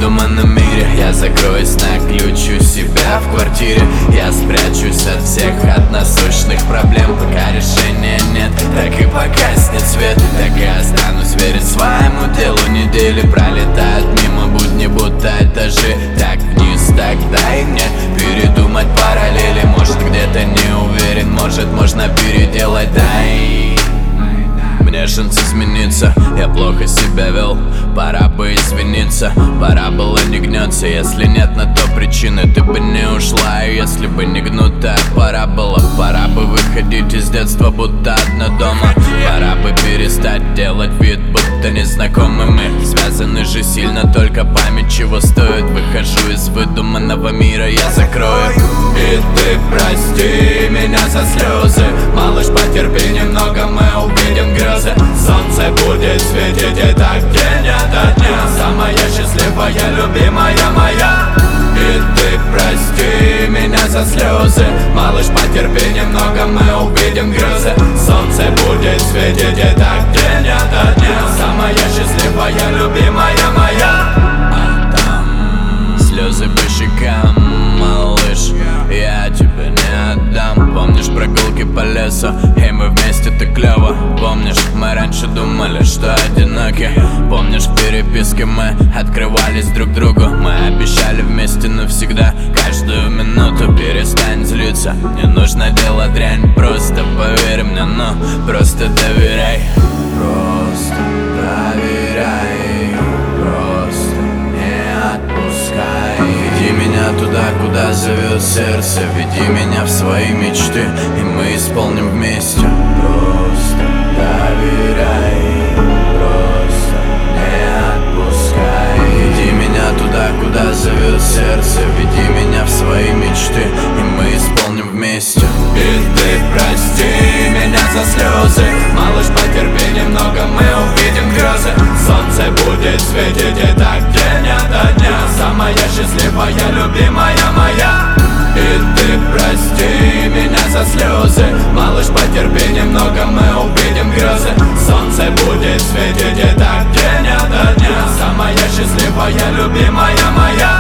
выдуманном мире. Я закроюсь на ключ у себя в квартире. Я спрячусь от всех, от насущных проблем. Пока решения нет, так и погаснет свет, так и останусь верен своему делу. Недели пролетают мимо будни, будто этажи. Так вниз, так дай мне передумать параллели. Может, где-то не уверен, может, можно переделать, дай мне шанс измениться. Я плохо себя вел, пора бы извиниться. Пора было не гнется, если нет на то причины. Ты бы не ушла, если бы не гнута. Пора бы выходить из детства, будто одна дома. Пора бы перестать делать вид, будто незнакомыми. Связаны же сильно только память, чего стоит. Выхожу из выдуманного мира, я закрою. И ты прости меня за слезы, малыш, потерпи немного, мы увидим грозы. Солнце будет светить и так день ото дня. Самая счастливая, любимая моя. И ты прости меня за слезы, малыш, потерпи немного, мы увидим грозы. Солнце будет светить и так день ото дня. Самая счастливая, любимая моя. А там слезы по щекам, малыш, я тебя не отдам. Помнишь прогулки по лесу, и мы вместе так клёво. Помнишь, мы раньше думали, что одиноки. Помнишь, в переписке мы открывались друг другу. Мы обещали вместе навсегда. Каждую минуту перестань злиться. Не нужно делать дрянь, просто поверь мне, ну просто доверяй. Просто доверяй, просто не отпускай. Веди меня туда, куда зовет сердце. Веди меня в свои мечты, и мы исполним вместе. Просто доверяй, просто не отпускай. Веди меня туда, куда зовет сердце. Веди меня в свои мечты, и мы исполним вместе. И ты прости меня за слезы, малыш, потерпи немного, мы увидим грозы. Солнце будет светить и так день ото дня. Самая счастливая, любимая моя. И ты прости меня за слезы, малыш, потерпи немного, мы увидим грозы. Солнце будет светить и так день ото дня. Самая счастливая, любимая моя.